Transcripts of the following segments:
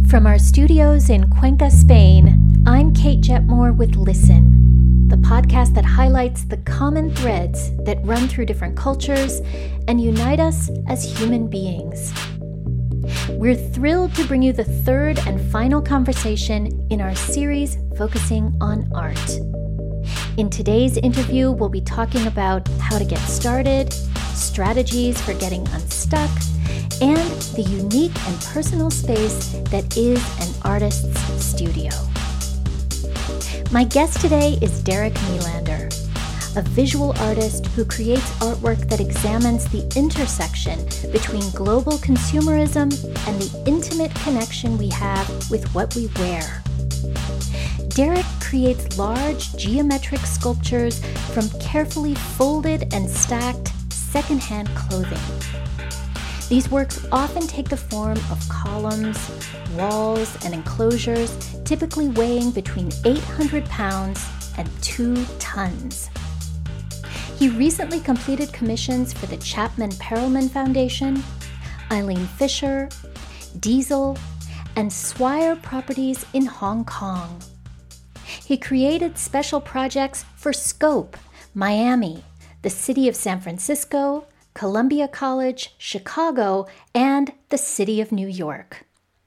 From our studios in Cuenca, Spain, I'm Kate Jetmore with Listen, the podcast that highlights the common threads that run through different cultures and unite us as human beings. We're thrilled to bring you the third and final conversation in our series focusing on art. In today's interview, we'll be talking about how to get started, strategies for getting unstuck, and the unique and personal space that is an artist's studio. My guest today is Derek Nylander, a visual artist who creates artwork that examines the intersection between global consumerism and the intimate connection we have with what we wear. Derek creates large geometric sculptures from carefully folded and stacked secondhand clothing. These works often take the form of columns, walls, and enclosures, typically weighing between 800 pounds and 2 tons. He recently completed commissions for the Chapman Perelman Foundation, Eileen Fisher, Diesel, and Swire Properties in Hong Kong. He created special projects for Scope, Miami, the city of San Francisco, Columbia College, Chicago, and the city of New York.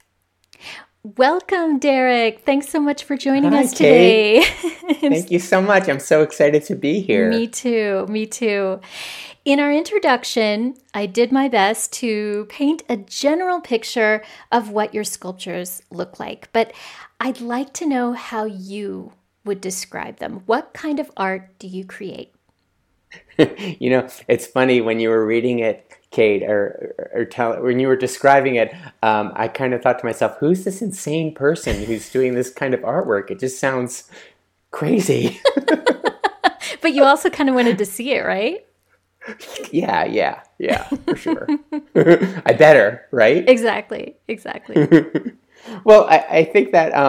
Welcome, Derek. Thanks so much for joining us today. Thank you so much. I'm so excited to be here. Me too. In our introduction, I did my best to paint a general picture of what your sculptures look like, but I'd like to know how you would describe them. What kind of art do you create? You know, it's funny when you were reading it, Kate, when you were describing it, I kind of thought to myself, who's this insane person who's doing this kind of artwork? It just sounds crazy. But you also kind of wanted to see it, right? Yeah, for sure. I better, right? Exactly. Well, I think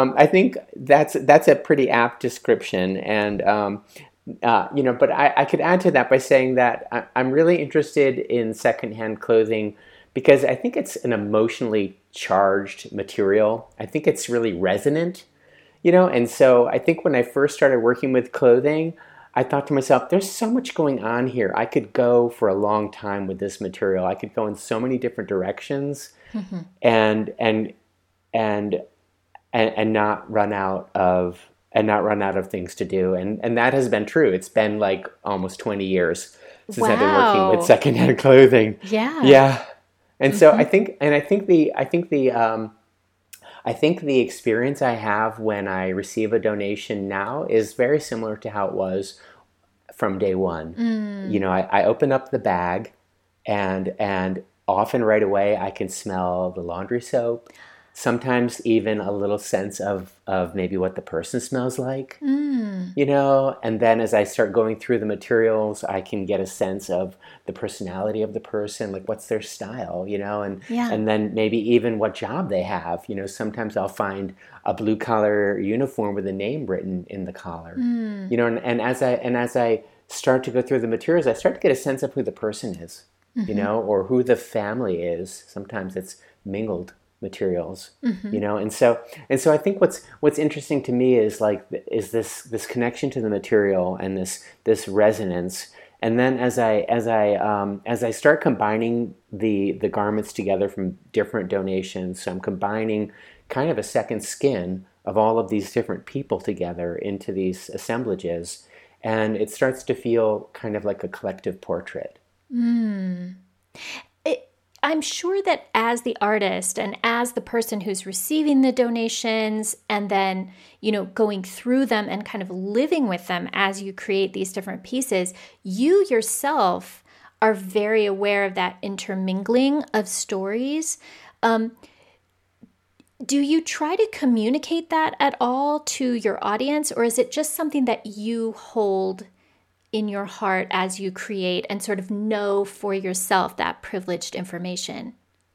that's a pretty apt description, and but I could add to that by saying that I'm really interested in secondhand clothing because I think it's an emotionally charged material. I think it's really resonant, and so I think when I first started working with clothing, I thought to myself, there's so much going on here. I could go for a long time with this material. I could go in so many different directions and not run out of things to do. And that has been true. It's been like almost 20 years since I've been working with secondhand clothing. Yeah. And so I think the experience I have when I receive a donation now is very similar to how it was from day one. I open up the bag and often right away I can smell the laundry soap. Sometimes even a little sense of maybe what the person smells like, and then as I start going through the materials, I can get a sense of the personality of the person, like what's their style, and then maybe even what job they have. Sometimes I'll find a blue collar uniform with a name written in the collar, and as I start to go through the materials, I start to get a sense of who the person is, or who the family is. Sometimes it's mingled materials, and so I think what's interesting to me is this connection to the material and this resonance, and then as I start combining the garments together from different donations, so I'm combining kind of a second skin of all of these different people together into these assemblages, and it starts to feel kind of like a collective portrait. I'm sure that as the artist and as the person who's receiving the donations and then, going through them and kind of living with them as you create these different pieces, you yourself are very aware of that intermingling of stories. Do you try to communicate that at all to your audience, or is it just something that you hold in your heart as you create and sort of know for yourself that privileged information?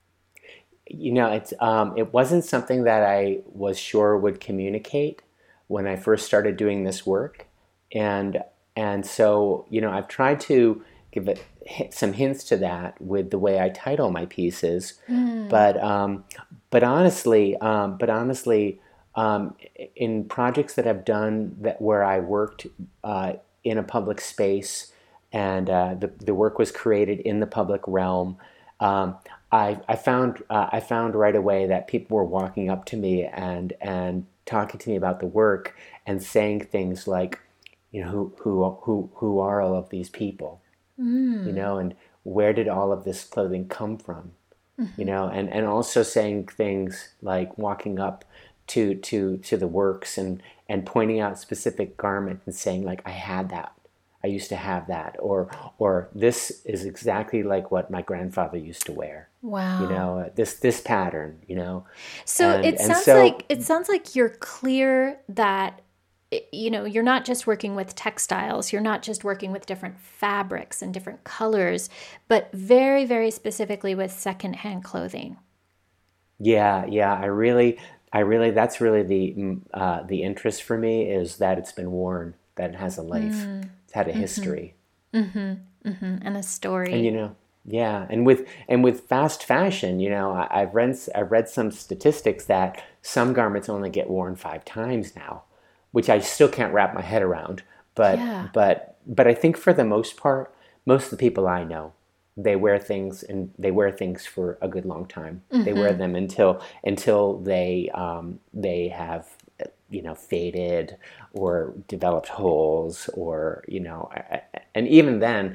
It wasn't something that I was sure would communicate when I first started doing this work. And so, I've tried to give it some hints to that with the way I title my pieces. in projects that I've done that where I worked in a public space, and the work was created in the public realm, I found right away that people were walking up to me and talking to me about the work and saying things like, who are all of these people, and where did all of this clothing come from, and also saying things like walking up to the works and pointing out specific garment and saying like, I had that. I used to have that, or this is exactly like what my grandfather used to wear. Wow. This pattern, So And- it and sounds so- like you're clear that you're not just working with textiles, you're not just working with different fabrics and different colors, but very, very specifically with secondhand clothing. Yeah. I really, that's really the interest for me, is that it's been worn, that it has a life, it's had a history, And a story. and yeah, and with fast fashion, I've read some statistics that some garments only get worn 5 times now, which I still can't wrap my head around. But Yeah. but I think for the most part, most of the people I know, they wear things for a good long time. They wear them until they have faded or developed holes, or and even then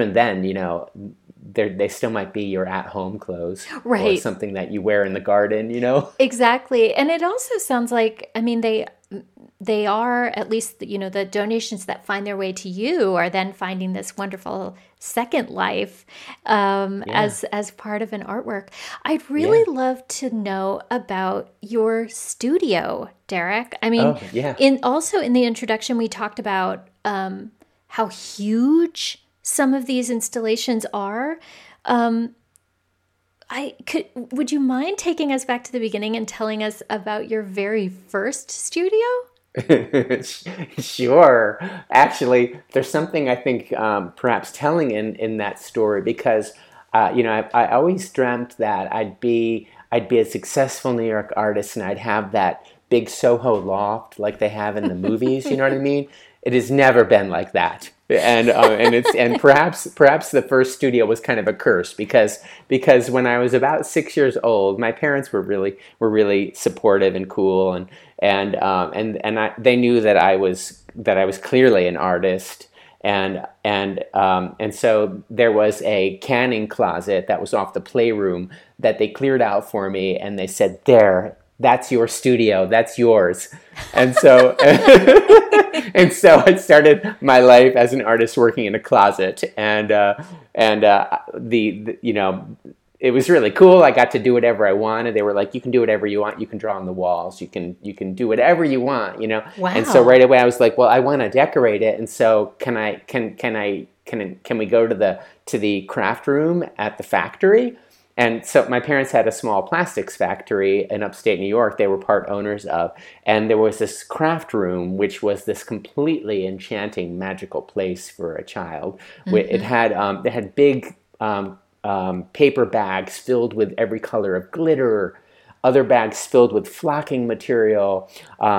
they still might be your at-home clothes, or Right. something that you wear in the garden. Exactly. And it also sounds like, they are, at least, the donations that find their way to you are then finding this wonderful second life as part of an artwork. I'd really love to know about your studio, Derek. Oh, yeah. in the introduction, we talked about how huge some of these installations are. Would you mind taking us back to the beginning and telling us about your very first studio? Sure. Actually, there's something I think perhaps telling in that story, because I always dreamt that I'd be a successful New York artist, and I'd have that big Soho loft like they have in the movies. You know what I mean? It has never been like that. And perhaps the first studio was kind of a curse, because when I was about 6 years old, my parents were really supportive and cool, and they knew that I was clearly an artist, and so there was a canning closet that was off the playroom that they cleared out for me, and they said, "There, that's your studio, that's yours." And so and so I started my life as an artist working in a closet, and it was really cool. I got to do whatever I wanted. They were like, "You can do whatever you want. You can draw on the walls. You can do whatever you want." Wow. And so right away I was like, "Well, I want to decorate it, and so can we go to the craft room at the factory?" And so my parents had a small plastics factory in upstate New York. They were part owners of, and there was this craft room, which was this completely enchanting, magical place for a child. It had big paper bags filled with every color of glitter, other bags filled with flocking material,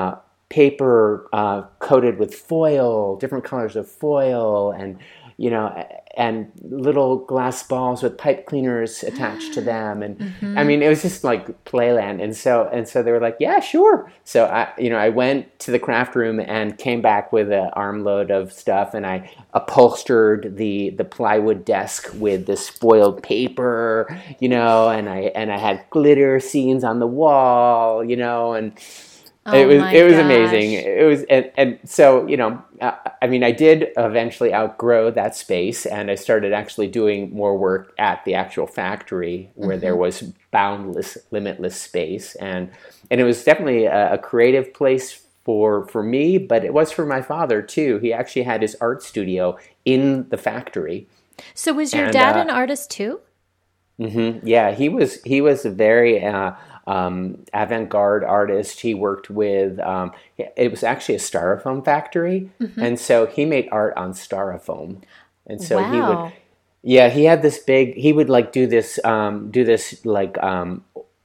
paper coated with foil, different colors of foil, and little glass balls with pipe cleaners attached to them. And it was just like playland. And so they were like, "Yeah, sure." So I went to the craft room and came back with an armload of stuff, and I upholstered the plywood desk with this foiled paper, and I had glitter scenes on the wall, and it was amazing. It was, and so I did eventually outgrow that space, and I started actually doing more work at the actual factory where there was boundless, limitless space, and it was definitely a creative place for me, but it was for my father too. He actually had his art studio in the factory. So was your dad an artist too? Yeah, he was a very avant-garde artist. He worked with, it was actually a styrofoam factory, and so he made art on styrofoam. And so he had this big, he would like do this like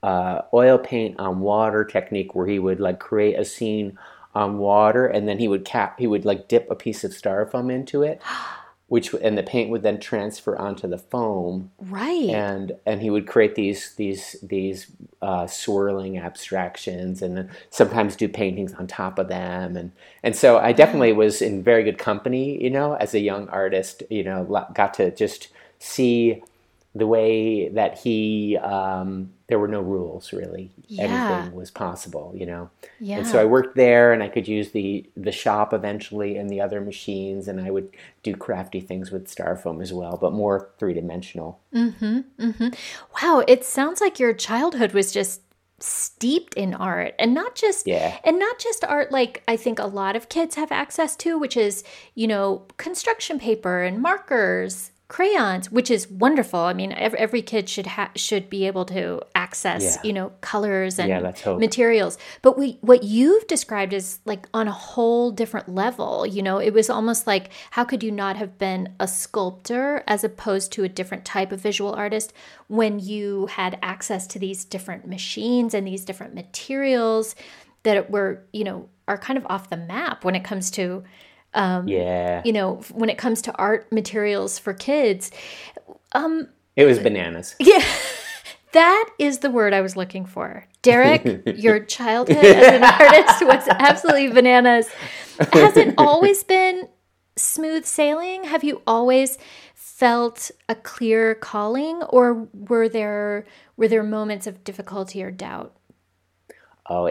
oil paint on water technique where he would like create a scene on water, and then he would like dip a piece of styrofoam into it, and the paint would then transfer onto the foam. Right. And he would create these swirling abstractions, and then sometimes do paintings on top of them. And so I definitely was in very good company, as a young artist, got to just see the way that he, there were no rules really. Yeah. Anything was possible, Yeah. And so I worked there, and I could use the shop eventually and the other machines, and I would do crafty things with styrofoam as well, but more three-dimensional. Mm-hmm. Mm-hmm. Wow. It sounds like your childhood was just steeped in art, and not just art like I think a lot of kids have access to, which is, construction paper and markers, crayons, which is wonderful. I mean, every kid should be able to access, colors and materials. But what you've described is like on a whole different level. It was almost like, how could you not have been a sculptor as opposed to a different type of visual artist when you had access to these different machines and these different materials that were, are kind of off the map when it comes to when it comes to art materials for kids. It was bananas. Yeah, that is the word I was looking for. Derek, your childhood as an artist was absolutely bananas. Has it always been smooth sailing? Have you always felt a clear calling, or were there moments of difficulty or doubt? Oh,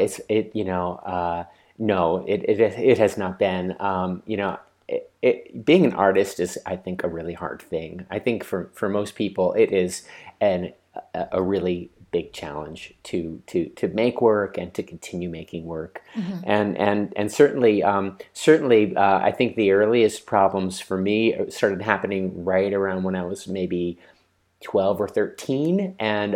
no, it has not been. Being an artist is, I think, a really hard thing. I think for most people, it is a really big challenge to make work and to continue making work. Mm-hmm. And certainly, I think the earliest problems for me started happening right around when I was maybe 12 or 13, and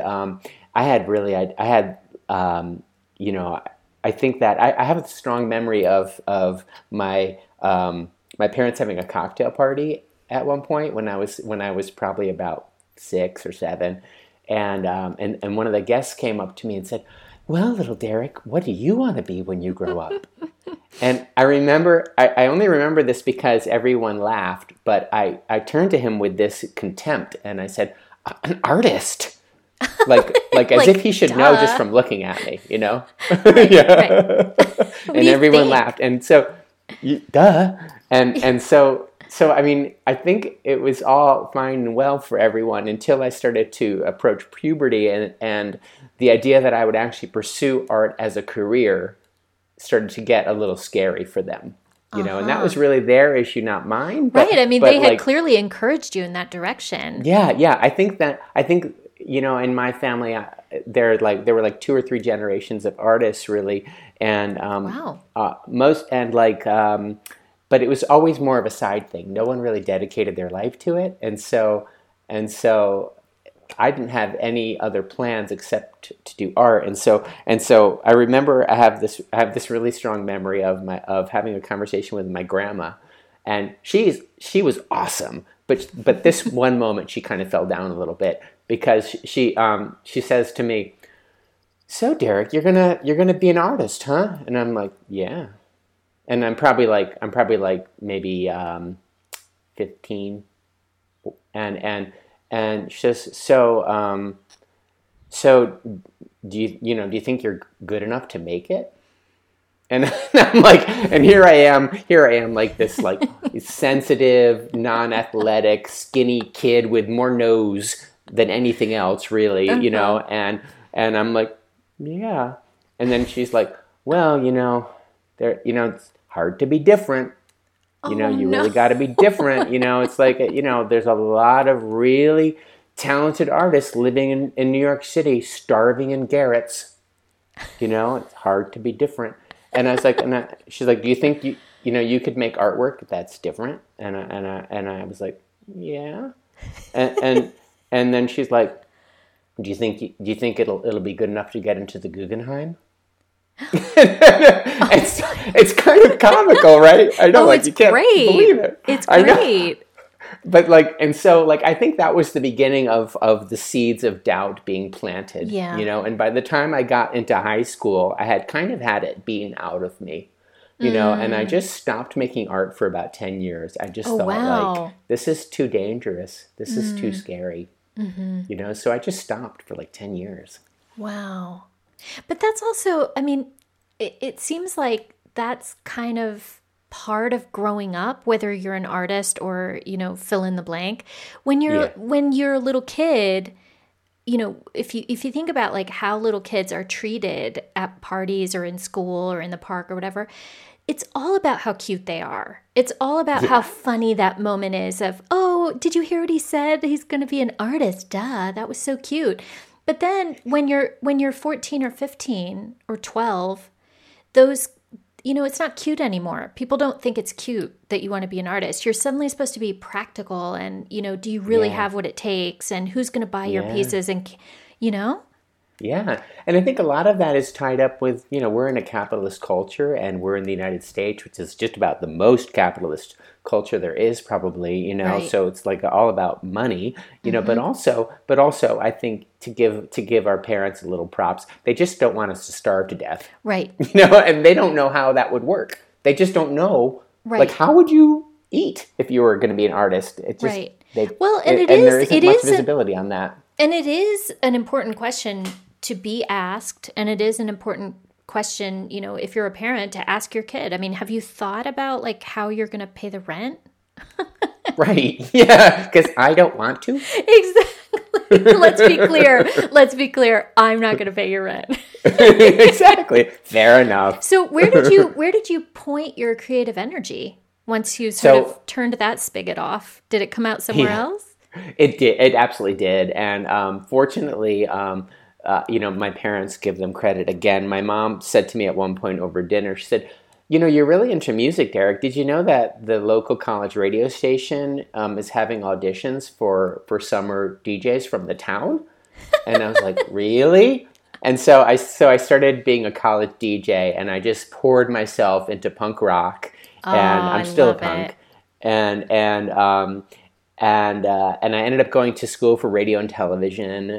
I think that I have a strong memory of my parents having a cocktail party at one point when I was probably about 6 or 7, and one of the guests came up to me and said, "Well, little Derek, what do you want to be when you grow up?" And I only remember this because everyone laughed, but I turned to him with this contempt and I said, "An artist." Like as if he should know just from looking at me, Right, yeah. And everyone laughed, and so, duh, and so I mean, I think it was all fine and well for everyone until I started to approach puberty, and the idea that I would actually pursue art as a career started to get a little scary for them, and that was really their issue, not mine. Right. I mean, they had clearly encouraged you in that direction. Yeah. I think in my family, there were like 2 or 3 generations of artists, really, and wow. But it was always more of a side thing. No one really dedicated their life to it, and so I didn't have any other plans except to do art. And so I remember I have this really strong memory of having a conversation with my grandma, and she was awesome, but this one moment she kind of fell down a little bit. Because she says to me, "So Derek, you're gonna be an artist, huh?" And I'm like, "Yeah." And I'm probably like maybe 15, and she says, "So do you think you're good enough to make it?" And I'm like, and here I am like this like sensitive, non-athletic, skinny kid with more nose than anything else, really, and I'm like, yeah. And then she's like, "Well, it's hard to be different. You really got to be different. It's like, there's a lot of really talented artists living in New York City, starving in garrets. It's hard to be different." And I was like, she's like, "Do you think you could make artwork that's different?" And I was like, "Yeah." And then she's like, Do you think it'll be good enough to get into the Guggenheim?" it's kind of comical, right? I know, it's you can't great. believe it. It's great. But like, and so like, I think that was the beginning of the seeds of doubt being planted, Yeah. you know, and by the time I got into high school, I had kind of had it being out of me, you know, and I just stopped making art for about 10 years. I just thought like, this is too dangerous. This is too scary, you know, so I just stopped for like 10 years. Wow. But that's also, I mean, it seems like that's kind of part of growing up, whether you're an artist or, you know, fill in the blank. When you're a little kid, you know, if you think about like how little kids are treated at parties or in school or in the park or whatever, it's all about how cute they are. It's all about how funny that moment is of, oh, did you hear what he said? He's going to be an artist. Duh, that was so cute. But then when you're 14 or 15 or 12, those, you know, it's not cute anymore. People don't think it's cute that you want to be an artist. You're suddenly supposed to be practical and, you know, do you really have what it takes and who's going to buy your pieces and, you know? Yeah. And I think a lot of that is tied up with, you know, we're in a capitalist culture and we're in the United States, which is just about the most capitalist culture there is probably, you know, so it's like all about money, you know, but also I think to give our parents a little props, they just don't want us to starve to death. Right. You know, and they don't know how that would work. They just don't know, like, how would you eat if you were going to be an artist? It just, there isn't much visibility on that. And it is an important question to be asked, and it is an important question, you know, if you're a parent, to ask your kid. I mean, have you thought about like how you're going to pay the rent? Right. Yeah, because I don't want to. Exactly. Let's be clear. I'm not going to pay your rent. Exactly. Fair enough. So where did you point your creative energy once you sort of turned that spigot off? Did it come out somewhere else? It did. It absolutely did. And fortunately, you know, my parents, give them credit again. My mom said to me at one point over dinner, she said, you know, you're really into music, Derek. Did you know that the local college radio station is having auditions for summer DJs from the town? And I was like, really? And so I started being a college DJ, and I just poured myself into punk rock, and I'm still a punk. And I ended up going to school for radio and television,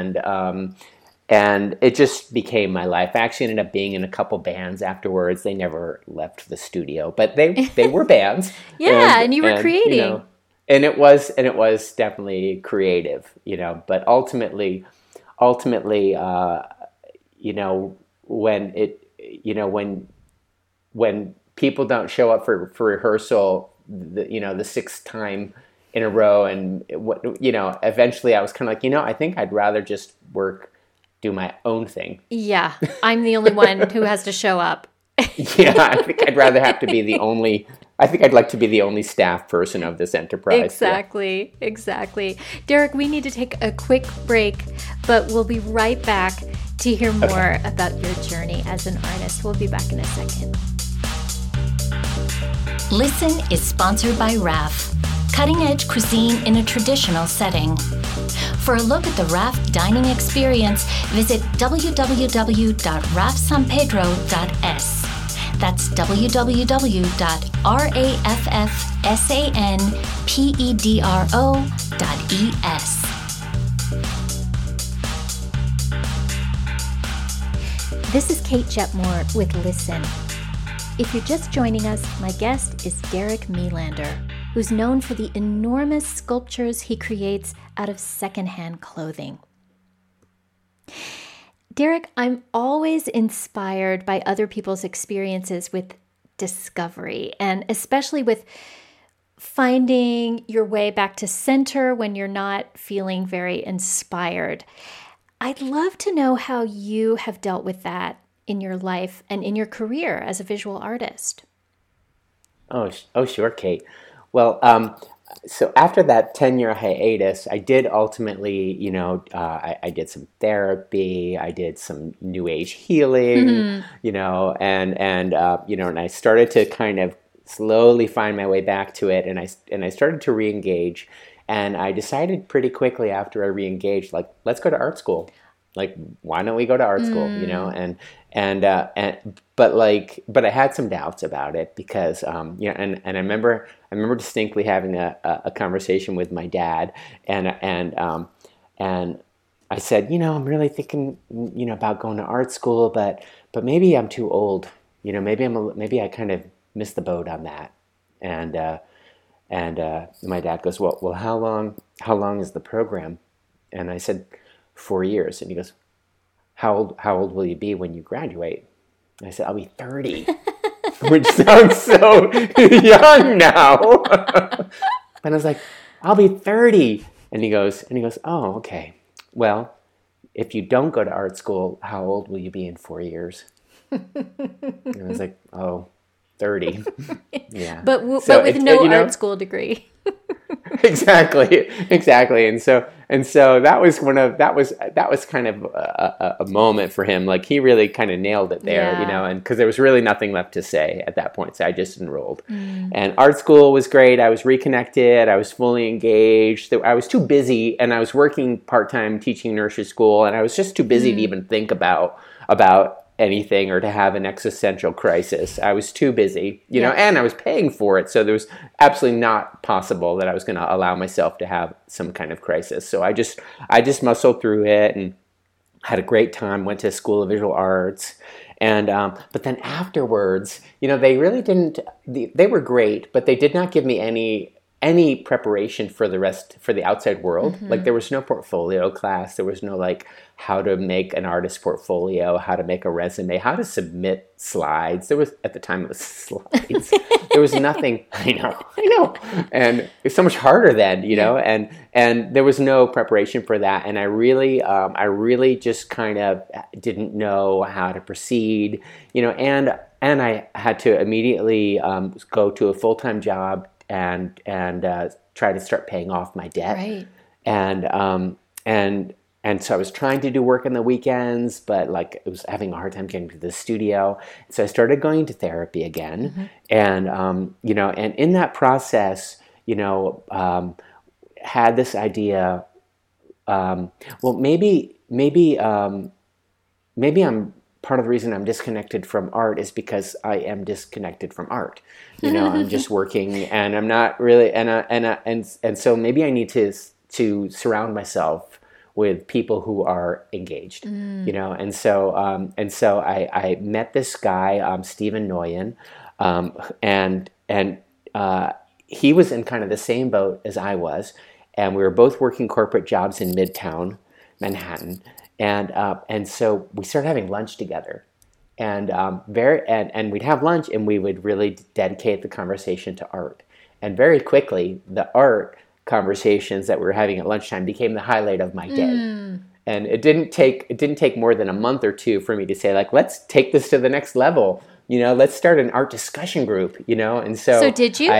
and it just became my life. I actually ended up being in a couple bands afterwards. They never left the studio, but they were bands. And you were creating. You know, and it was definitely creative, you know. But ultimately, you know, when people don't show up for rehearsal, the sixth time in a row, and you know, eventually I was kind of like, you know, I think I'd rather just do my own thing. Yeah, I'm the only one who has to show up. Yeah, I think I'd rather have to be the only. I think I'd like to be the only staff person of this enterprise. Exactly. Derek, we need to take a quick break, but we'll be right back to hear more about your journey as an artist. We'll be back in a second. Listen is sponsored by RAF, cutting-edge cuisine in a traditional setting. For a look at the RAF dining experience, visit www.rafsanpedro.es. That's www.rafsanpedro.es. This is Kate Jetmore with Listen. If you're just joining us, my guest is Derek Melander, who's known for the enormous sculptures he creates out of secondhand clothing. Derek, I'm always inspired by other people's experiences with discovery, and especially with finding your way back to center when you're not feeling very inspired. I'd love to know how you have dealt with that in your life and in your career as a visual artist. Oh, sure, Kate. Well, so after that 10-year hiatus, I did ultimately, you know, I did some therapy, I did some New Age healing, you know, and you know, and I started to kind of slowly find my way back to it, and I started to re-engage, and I decided pretty quickly after I re-engaged, like, let's go to art school. like, why don't we go to art school, you know? But I had some doubts about it because, you know, and I remember distinctly having a conversation with my dad, and I said, you know, I'm really thinking, you know, about going to art school, but maybe I'm too old, you know, maybe I kind of missed the boat on that. And my dad goes, well, how long is the program? And I said, 4 years. And he goes, how old will you be when you graduate? And I said, I'll be 30, which sounds so young now. And I was like, I'll be 30. And he goes, oh, okay. Well, if you don't go to art school, how old will you be in 4 years? And I was like, oh, 30. Yeah. But with no art school degree. Exactly. And so that was kind of a moment for him. Like, he really kind of nailed it there, you know, and because there was really nothing left to say at that point. So I just enrolled. And art school was great. I was reconnected. I was fully engaged. I was too busy, and I was working part-time teaching nursery school, and I was just too busy to even think about anything or to have an existential crisis. I was too busy, you know, and I was paying for it. So there was absolutely not possible that I was going to allow myself to have some kind of crisis. So I just muscled through it and had a great time, went to School of Visual Arts. And, but then afterwards, you know, they really didn't, they were great, but they did not give me any preparation for the outside world. Like, there was no portfolio class. There was no, like, how to make an artist portfolio, how to make a resume, how to submit slides. There was, at the time, it was slides. There was nothing. I know. And it's so much harder then, you know, and there was no preparation for that. And I really just kind of didn't know how to proceed, you know, and I had to immediately go to a full-time job and try to start paying off my debt. Right. And so I was trying to do work on the weekends, but like, I was having a hard time getting to the studio. So I started going to therapy again. And, you know, and in that process, you know, had this idea, well, maybe I'm part of the reason I'm disconnected from art is because I am disconnected from art. You know, I'm just working, and I'm not really, and so maybe I need to surround myself with people who are engaged. You know, and so I met this guy, Stephen Noyen, and he was in kind of the same boat as I was, and we were both working corporate jobs in Midtown Manhattan. And so we started having lunch together, and we'd have lunch, and we would really dedicate the conversation to art. And very quickly, the art conversations that we were having at lunchtime became the highlight of my day. And it didn't take more than a month or two for me to say, like, let's take this to the next level. You know, let's start an art discussion group, you know? And so did you?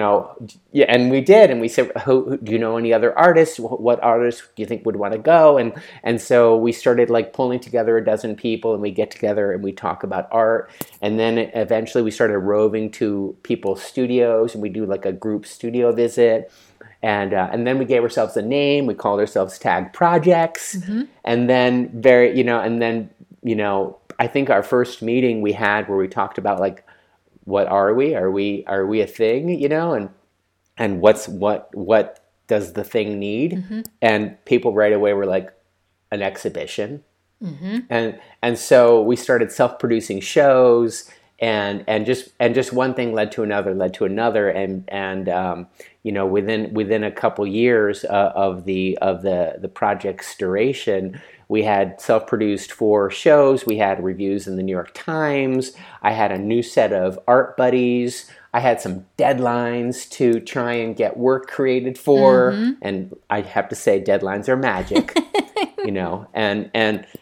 And we did. And we said, do you know any other artists? What artists do you think would want to go? And so we started, like, pulling together a dozen people, and we get together and we talk about art. And then eventually we started roving to people's studios, and we do, like, a group studio visit. And then we gave ourselves a name. We called ourselves Tag Projects. And then I think our first meeting we had where we talked about, like, what are we? Are we a thing? You know, and what does the thing need? And people right away were like, an exhibition. And so we started self-producing shows. And just one thing led to another, and you know, within a couple years of the project's duration, we had self-produced 4 shows. We had reviews in the New York Times. I had a new set of art buddies. I had some deadlines to try and get work created for, and I have to say, deadlines are magic, you know, and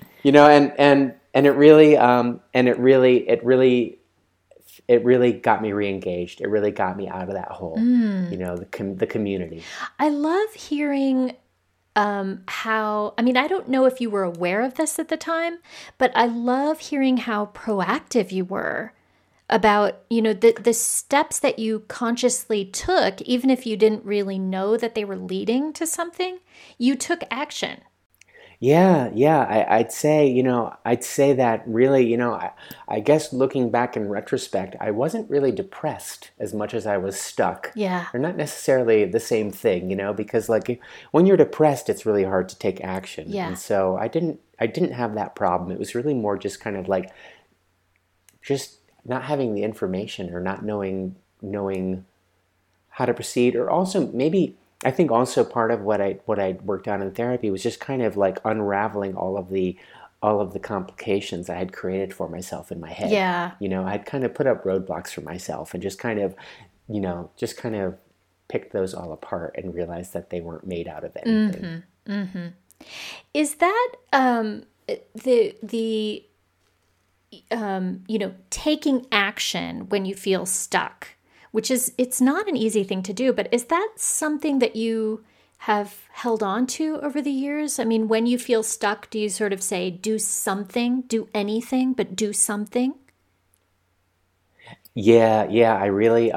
it really got me re-engaged. It really got me out of that hole, you know, the community. I love hearing how, I mean, I don't know if you were aware of this at the time, but I love hearing how proactive you were about, you know, the steps that you consciously took, even if you didn't really know that they were leading to something, you took action. I'd say that really, I guess looking back in retrospect, I wasn't really depressed as much as I was stuck. Yeah. They're not necessarily the same thing, because like when you're depressed, it's really hard to take action. Yeah. And so I didn't have that problem. It was really more just kind of like just not having the information or not knowing how to proceed, or also maybe I think also part of what I worked on in therapy was just kind of like unraveling all of the complications I had created for myself in my head. Yeah. I'd kind of put up roadblocks for myself and just kind of picked those all apart and realized that they weren't made out of anything. Mm-hmm. Mm-hmm. Is that the taking action when you feel stuck? Which it's not an easy thing to do, but is that something that you have held on to over the years? I mean, when you feel stuck, do you sort of say, do something, do anything, but do something? Yeah. I really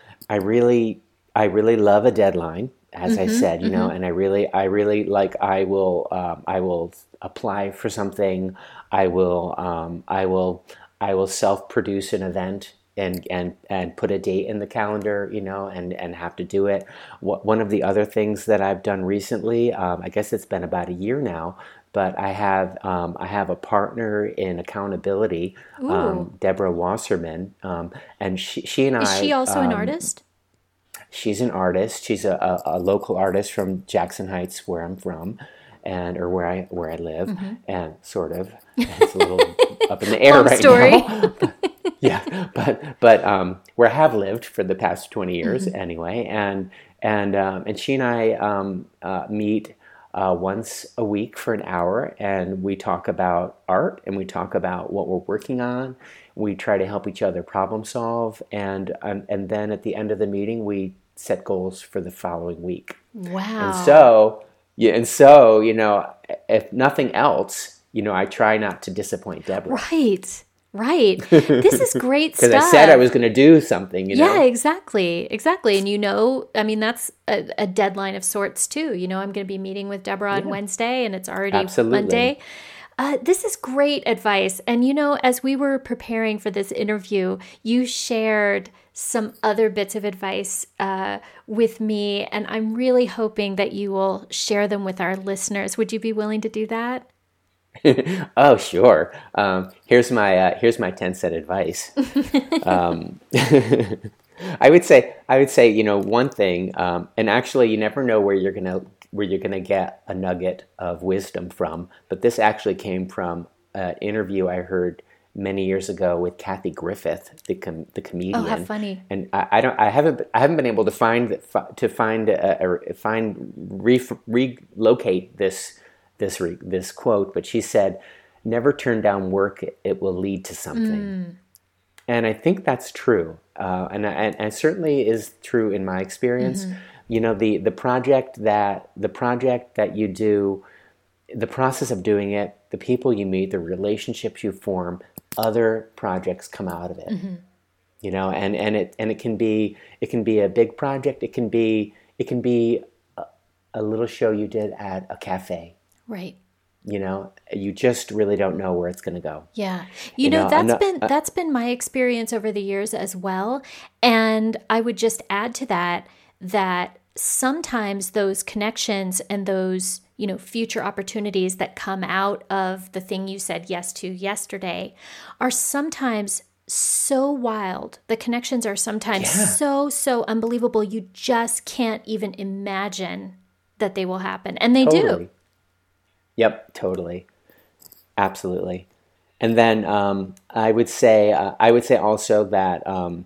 love a deadline, as I said, and I really like, I will apply for something. I will self-produce an event and put a date in the calendar, and have to do it. One of the other things that I've done recently, I guess it's been about a year now, but I have a partner in accountability, Deborah Wasserman, and she and I. Is she also an artist? She's an artist. She's a local artist from Jackson Heights, where I'm from, or where I live, and sort of. It's a little up in the air right now. Yeah, but where I have lived for the past 20 years anyway, and she and I meet once a week for an hour, and we talk about art, and we talk about what we're working on. We try to help each other problem solve, and then at the end of the meeting, we set goals for the following week. Wow! And so if nothing else, I try not to disappoint Deborah. Right. This is great stuff. Because I said I was going to do something, Yeah, exactly. And I mean, that's a deadline of sorts too. I'm going to be meeting with Deborah on Wednesday, and it's already Monday. This is great advice. And as we were preparing for this interview, you shared some other bits of advice with me, and I'm really hoping that you will share them with our listeners. Would you be willing to do that? Oh, sure. Here's my 10-cent advice. I would say, one thing, and actually, you never know where you're gonna get a nugget of wisdom from. But this actually came from an interview I heard many years ago with Kathy Griffith, the comedian. Oh, how funny! And I haven't been able to relocate this quote, but she said, "Never turn down work; it will lead to something." And I think that's true, and certainly is true in my experience. The project that you do, the process of doing it, the people you meet, the relationships you form, other projects come out of it. And it can be a big project. It can be a little show you did at a cafe. Right. You just really don't know where it's going to go. Yeah. That's been my experience over the years as well. And I would just add to that sometimes those connections and those, future opportunities that come out of the thing you said yes to yesterday are sometimes so wild. The connections are sometimes so unbelievable. You just can't even imagine that they will happen. And they do. Yep, totally, absolutely. And then I would say also that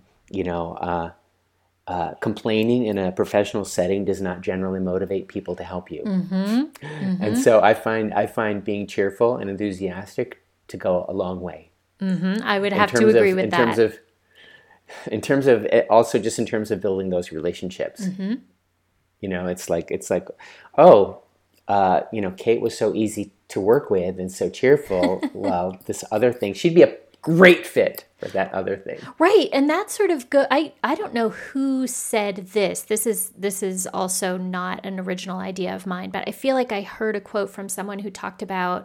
complaining in a professional setting does not generally motivate people to help you. And so I find being cheerful and enthusiastic to go a long way. I would have to agree with that. In terms of also just in terms of building those relationships. It's like, oh. Kate was so easy to work with and so cheerful. Well, this other thing, she'd be great fit for that other thing. Right. And that's sort of good. I don't know who said this. This is also not an original idea of mine, but I feel like I heard a quote from someone who talked about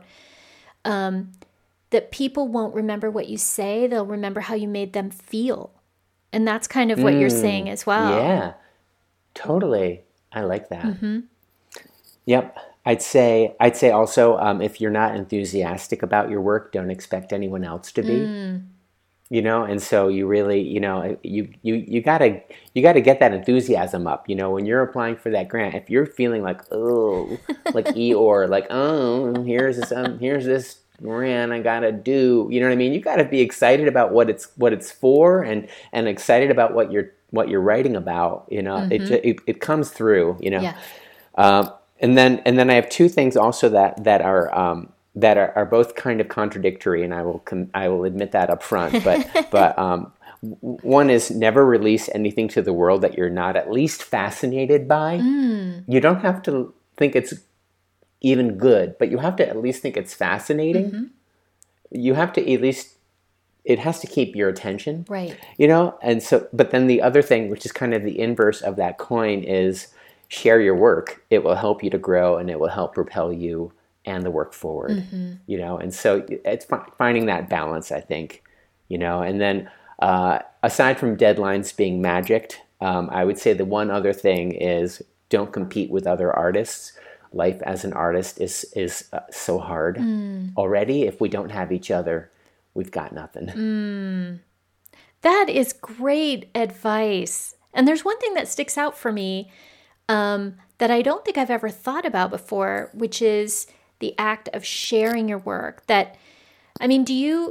that people won't remember what you say. They'll remember how you made them feel. And that's kind of what you're saying as well. Yeah, totally. I like that. Mm-hmm. Yep. I'd say also, if you're not enthusiastic about your work, don't expect anyone else to be. You know, and so you really, you know, you gotta get that enthusiasm up. You know, when you're applying for that grant, if you're feeling like, oh, like Eeyore, like, oh, here's this grant I gotta do. You know what I mean? You gotta be excited about what it's for, and excited about what you're writing about. You know, it comes through. You know, yeah. And then I have two things also that are both kind of contradictory, and I will admit that up front. But one is never release anything to the world that you're not at least fascinated by. You don't have to think it's even good, but you have to at least think it's fascinating. You have to at least, it has to keep your attention, right? You know, and so, but then the other thing, which is kind of the inverse of that coin, is share your work. It will help you to grow, and it will help propel you and the work forward, you know? And so it's finding that balance, I think, you know? And then aside from deadlines being magicked, I would say the one other thing is don't compete with other artists. Life as an artist is so hard already. If we don't have each other, we've got nothing. That is great advice. And there's one thing that sticks out for me that I don't think I've ever thought about before, which is the act of sharing your work. That, I mean, do you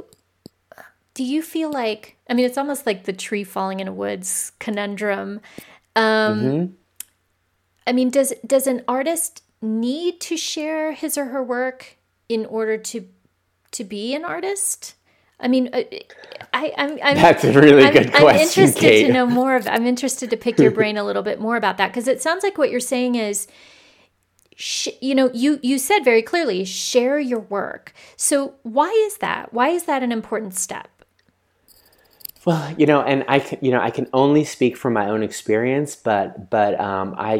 feel like, I mean, it's almost like the tree falling in a woods conundrum. I mean, does an artist need to share his or her work in order to be an artist? I mean, I'm that's a really good question, I'm interested Kate. to know more of. I'm interested to pick your brain a little bit more about that, because it sounds like what you're saying is, you know, you said very clearly, share your work. So why is that? Why is that an important step? Well, you know, and I can only speak from my own experience, but I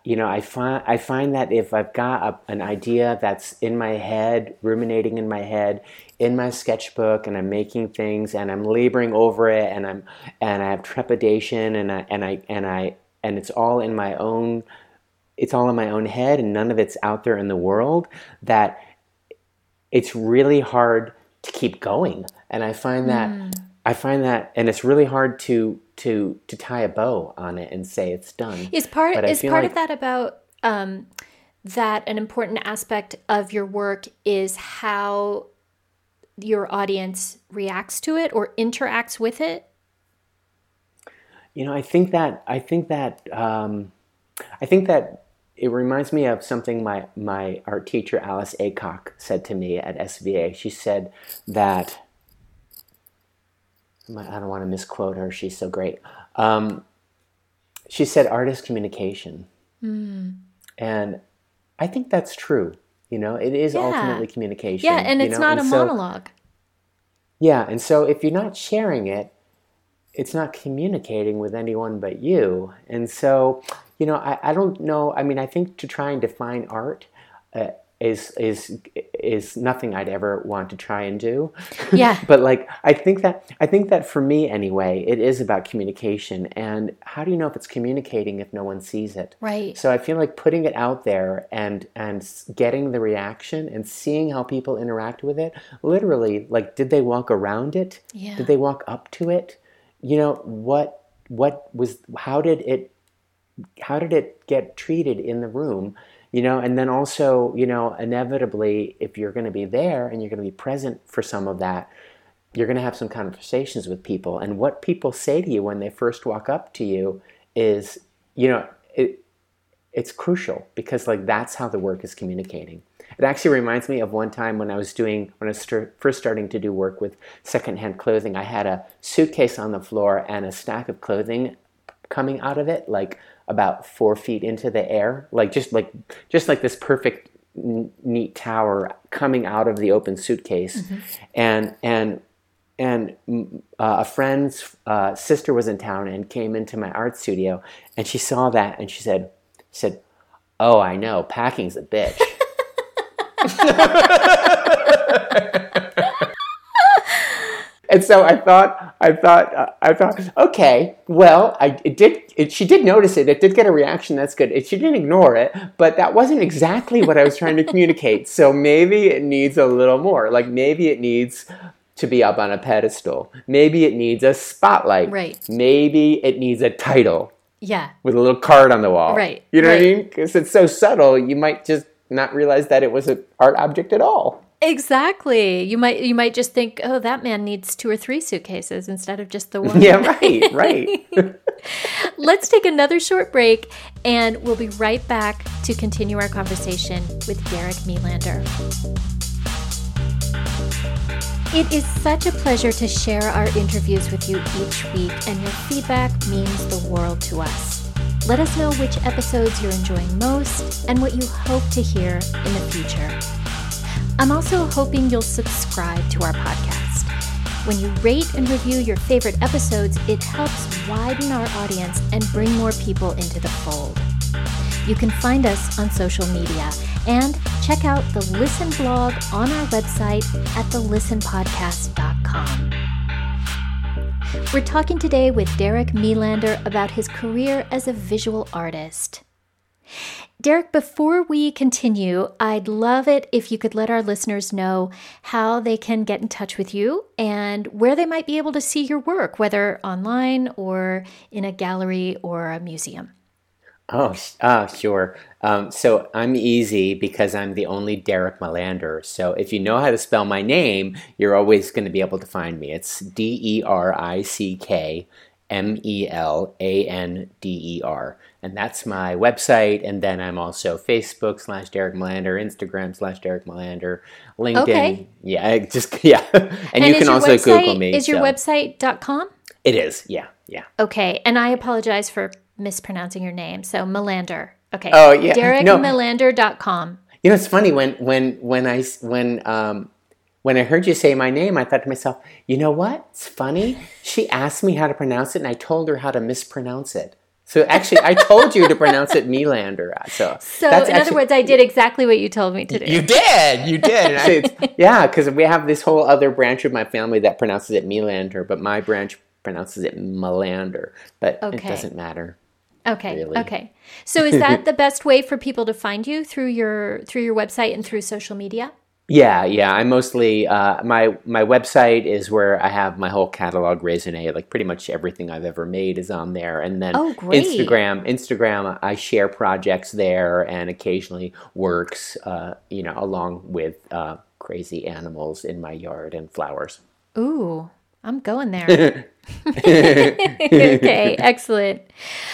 find that if I've got an idea that's in my head, ruminating in my head, in my sketchbook, and I'm making things, and I'm laboring over it, and I have trepidation, and it's all in my own. It's all in my own head, and none of it's out there in the world, that it's really hard to keep going. And I find that, and it's really hard to tie a bow on it and say it's done. Is part of that about that an important aspect of your work is how your audience reacts to it or interacts with it? You know, I think that it reminds me of something my art teacher Alice Aycock said to me at SVA. She said that, I don't want to misquote her, she's so great. She said art is communication. And I think that's true. You know, it is ultimately communication. Yeah, and it's not a monologue. Yeah, and so if you're not sharing it, it's not communicating with anyone but you. And so, you know, I don't know. I mean, I think to try and define art is nothing I'd ever want to try and do. Yeah. But like, I think that for me anyway, it is about communication. And how do you know if it's communicating if no one sees it? Right. So I feel like putting it out there and getting the reaction and seeing how people interact with it, literally, like, did they walk around it? Yeah. Did they walk up to it? You know, how did it get treated in the room? You know, and then also, you know, inevitably, if you're going to be there and you're going to be present for some of that, you're going to have some conversations with people. And what people say to you when they first walk up to you is, you know, it's crucial, because like that's how the work is communicating. It actually reminds me of one time when I was first starting to do work with secondhand clothing. I had a suitcase on the floor and a stack of clothing coming out of it, like about 4 feet into the air, like just like this perfect neat tower coming out of the open suitcase. And a friend's sister was in town and came into my art studio, and she saw that and she said, "Oh, I know, packing's a bitch." And so I thought, okay, well, she did notice it. It did get a reaction. That's good. She didn't ignore it, but that wasn't exactly what I was trying to communicate. So maybe it needs a little more. Like maybe it needs to be up on a pedestal. Maybe it needs a spotlight. Right. Maybe it needs a title. Yeah. With a little card on the wall. Right. You know what I mean? Because it's so subtle, you might just not realize that it was an art object at all. Exactly. You might just think, oh, that man needs 2 or 3 suitcases instead of just the one. Yeah, right. Let's take another short break, and we'll be right back to continue our conversation with Derek Melander. It is such a pleasure to share our interviews with you each week, and your feedback means the world to us. Let us know which episodes you're enjoying most and what you hope to hear in the future. I'm also hoping you'll subscribe to our podcast. When you rate and review your favorite episodes, it helps widen our audience and bring more people into the fold. You can find us on social media and check out the Listen blog on our website at thelistenpodcast.com. We're talking today with Derek Melander about his career as a visual artist. Derek, before we continue, I'd love it if you could let our listeners know how they can get in touch with you and where they might be able to see your work, whether online or in a gallery or a museum. Oh, sure. So I'm easy because I'm the only Derek Melander. So if you know how to spell my name, you're always going to be able to find me. It's DerickMelander. And that's my website. And then I'm also Facebook /Derek Melander, Instagram /Derek Melander, LinkedIn. Okay. Yeah, and you can also Google me. Is your website.com? It is, yeah. Okay, and I apologize for mispronouncing your name. So Melander. Okay. Oh, yeah. DerickMelander.com. You know, it's funny when I heard you say my name, I thought to myself, you know what? It's funny. She asked me how to pronounce it, and I told her how to mispronounce it. So actually, I told you to pronounce it Melander. So in other words, I did exactly what you told me to do. You did. And yeah, because we have this whole other branch of my family that pronounces it Melander, but my branch pronounces it Melander. But It doesn't matter. Okay. Really. Okay. So is that the best way for people to find you through your website and through social media? Yeah. I mostly my website is where I have my whole catalog raisonné. Like pretty much everything I've ever made is on there. And then Instagram, I share projects there and occasionally works, along with crazy animals in my yard and flowers. Ooh, I'm going there. Okay, excellent.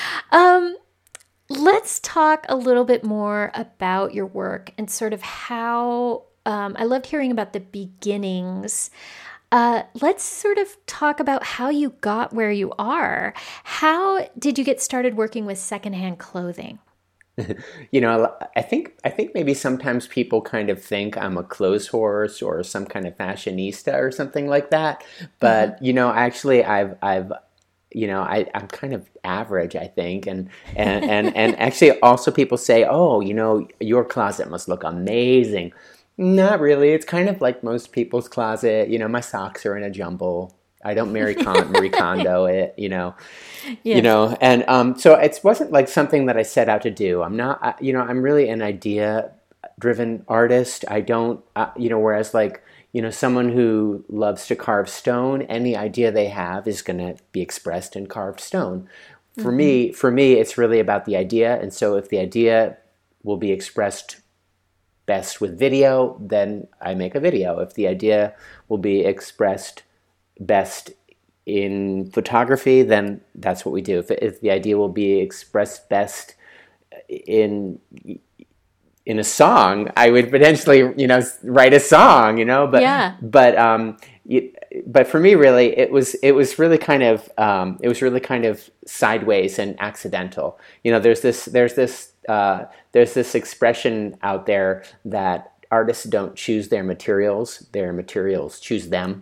Let's talk a little bit more about your work and sort of how. I loved hearing about the beginnings. Let's sort of talk about how you got where you are. How did you get started working with secondhand clothing? I think maybe sometimes people kind of think I'm a clothes horse or some kind of fashionista or something like that. But actually, I'm kind of average, I think, and actually also people say, oh, your closet must look amazing. Not really. It's kind of like most people's closet. My socks are in a jumble. I don't Marie Kondo it, Yes. And so it wasn't like something that I set out to do. I'm not, I'm really an idea-driven artist. I don't, whereas like, someone who loves to carve stone, any idea they have is going to be expressed in carved stone. For me, it's really about the idea. And so if the idea will be expressed best with video, then I make a video. If the idea will be expressed best in photography, then that's what we do. If the idea will be expressed best in a song, I would potentially, write a song, but yeah. But for me, really, it was really kind of sideways and accidental. There's this expression out there that artists don't choose their materials choose them.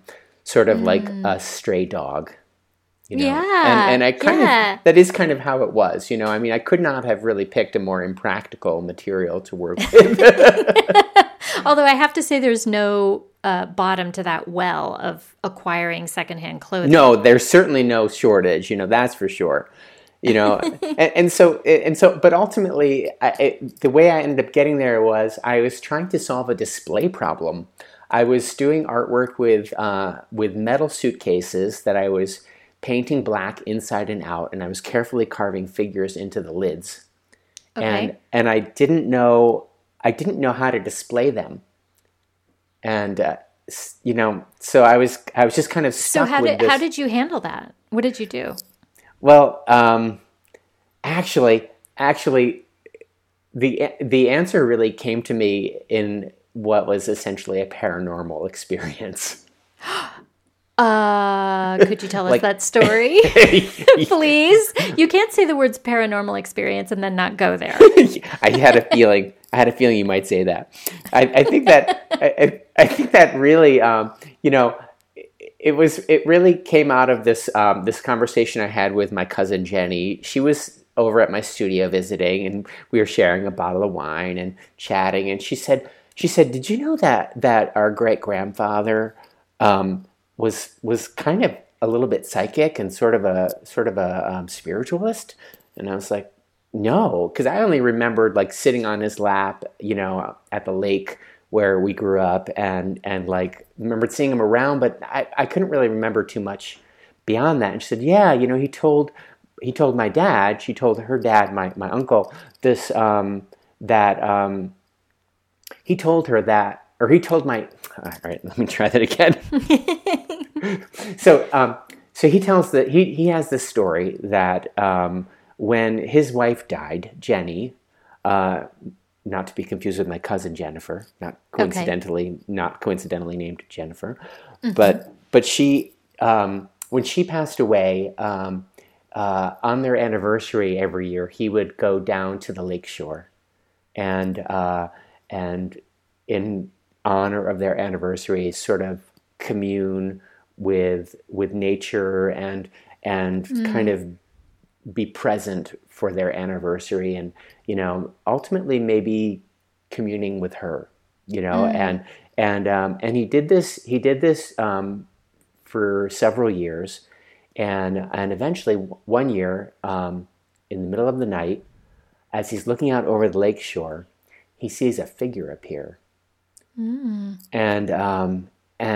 sort of like a stray dog. Yeah. And I kind of, that is kind of how it was, I mean, I could not have really picked a more impractical material to work with. Although I have to say there's no bottom to that well of acquiring secondhand clothing. No, there's certainly no shortage, that's for sure. And so, but ultimately, the way I ended up getting there was I was trying to solve a display problem. I was doing artwork with metal suitcases that I was painting black inside and out, and I was carefully carving figures into the lids. Okay. And I didn't know how to display them. And so I was just kind of stuck with this. How did you handle that? What did you do? Well, actually, the answer really came to me in what was essentially a paranormal experience. Could you tell us that story, please? You can't say the words paranormal experience and then not go there. I had a feeling you might say that. I think that really, it really came out of this conversation I had with my cousin Jenny. She was over at my studio visiting, and we were sharing a bottle of wine and chatting. And she said, "Did you know that our great grandfather was kind of a little bit psychic and sort of a spiritualist?" And I was like, "No," because I only remembered like sitting on his lap, at the lake where we grew up, and like remembered seeing him around, but I couldn't really remember too much beyond that. And she said, "Yeah, he told my dad, she told her dad, my uncle, this he told her that, or he told my, all right, let me try that again." So he tells that he has this story that when his wife died, Jenny, not to be confused with my cousin Jennifer, not coincidentally named Jennifer, but she when she passed away, on their anniversary every year, he would go down to the lakeshore, and in honor of their anniversary, sort of commune with nature and kind of be present for their anniversary, and ultimately maybe communing with her, and he did this for several years, and eventually one year, in the middle of the night, as he's looking out over the lake shore, he sees a figure appear. And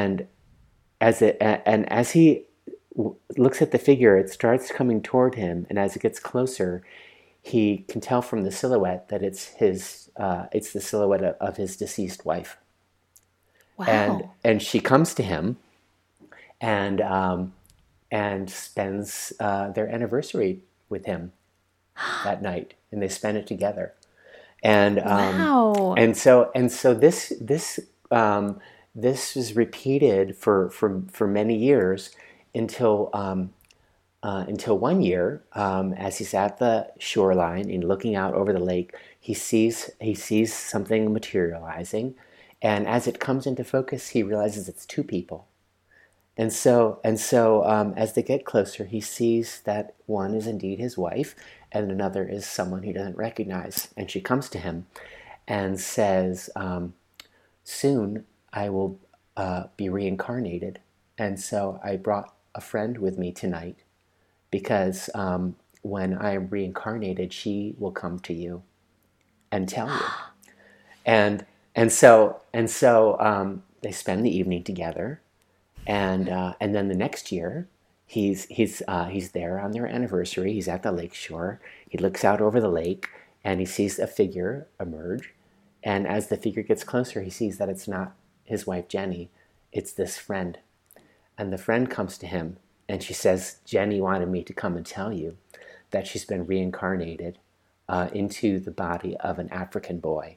as he looks at the figure, it starts coming toward him, and as it gets closer, he can tell from the silhouette that it's the silhouette of his deceased wife. Wow. And she comes to him, and spends their anniversary with him that night, and they spend it together. And wow. And so this was repeated for many years until one year, as he's at the shoreline and looking out over the lake, he sees something materializing, and as it comes into focus, he realizes it's two people. And so as they get closer, he sees that one is indeed his wife, and another is someone he doesn't recognize. And she comes to him and says, "Soon I will be reincarnated, and so I brought a friend with me tonight, because when I am reincarnated, she will come to you and tell you." And so they spend the evening together, and then the next year, he's there on their anniversary. He's at the lake shore. He looks out over the lake, and he sees a figure emerge. And as the figure gets closer, he sees that it's not his wife Jenny, it's this friend. And the friend comes to him, and she says, "Jenny wanted me to come and tell you that she's been reincarnated into the body of an African boy."